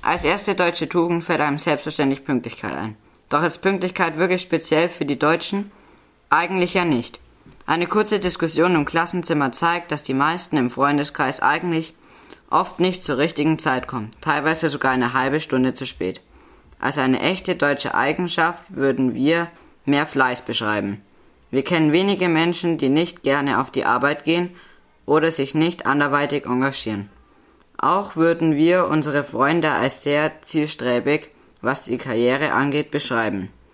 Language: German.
Als erste deutsche Tugend fällt einem selbstverständlich Pünktlichkeit ein. Doch ist Pünktlichkeit wirklich speziell für die Deutschen? Eigentlich ja nicht. Eine kurze Diskussion im Klassenzimmer zeigt, dass die meisten im Freundeskreis eigentlich oft nicht zur richtigen Zeit kommen, teilweise sogar eine halbe Stunde zu spät. Als eine echte deutsche Eigenschaft würden wir mehr Fleiß beschreiben. Wir kennen wenige Menschen, die nicht gerne auf die Arbeit gehen oder sich nicht anderweitig engagieren. Auch würden wir unsere Freunde als sehr zielstrebig, was die Karriere angeht, beschreiben.